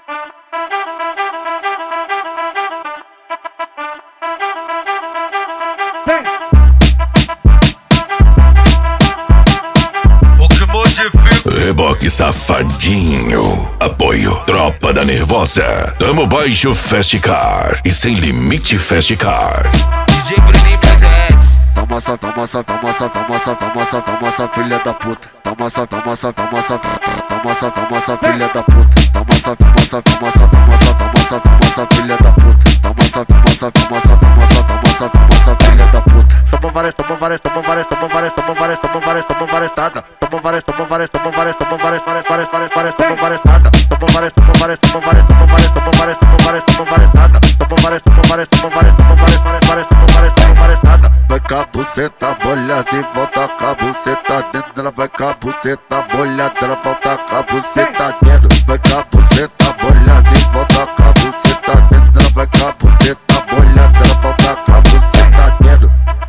Reboque safadinho. Apoio Tropa da Nervosa. Tamo baixo Fast Car e sem limite Fast Car. DJ Bruninho PZS. Toma essa, toma essa, toma essa, toma essa, toma essa, toma essa, filha da puta. Toma essa, toma essa, toma essa, toma essa, toma essa, filha da puta. Toma essa, toma essa, toma essa, toma essa, toma essa, toma essa, filha da puta. Toma essa, toma essa, toma essa, toma essa, toma essa, toma essa, filha da puta. Toma várias, toma várias, toma várias, toma várias, toma várias, toma várias, toma varetada. Toma várias, toma várias, toma várias, toma várias, várias, várias, várias, toma varetada. Toma várias, toma várias, toma várias, toma várias, toma várias, toma várias, toma varetada. Toma várias, toma várias, toma várias, toma várias, várias, várias, toma várias, toma varetada. Vai com a buceta molhada e volta com a buceta dentro. Ela vai com a buceta molhada, ela volta com a buceta dentro. Vai com a buceta molhada e volta com a buceta dentro. Ela vai com a buceta molhada, ela volta com a buceta dentro.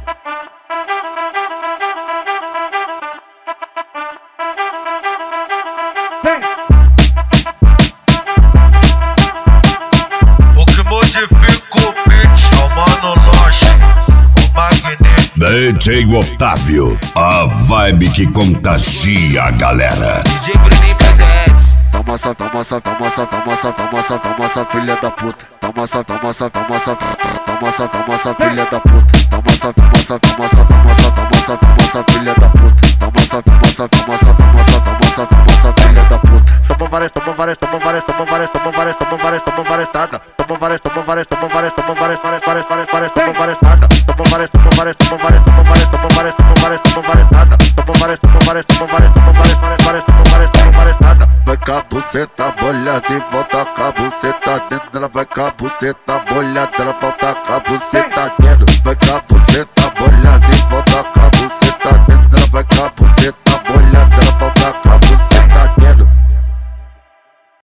O que modifica o beat é o Mano Loche, o magnífico DJ Otávio, a vibe que contagia a galera. DJ Bruninho PZS. Toma essa, toma essa, toma essa, toma essa, toma essa, toma essa, filha da puta. Toma essa, toma essa, toma essa, toma essa, toma essa, filha da puta. Toma essa, toma essa, toma essa, toma essa, toma essa, toma essa, filha da puta. Toma essa, toma essa, toma essa, toma essa, toma essa, toma essa, filha da puta. Toma várias, toma várias, toma várias, toma várias, toma várias, toma várias, toma varetada. Toma várias, toma várias, toma várias, toma várias, várias, várias, várias, várias, toma varetada. Toma várias, toma várias, toma várias, toma várias, toma várias, toma várias, toma varetada. Toma várias, toma várias, toma várias, toma várias, várias, várias, toma várias, toma varetada. Vai com a buceta molhada e volta com a buceta dentro. Ela vai com a buceta molhada, ela volta com a buceta dentro. Vai com a buceta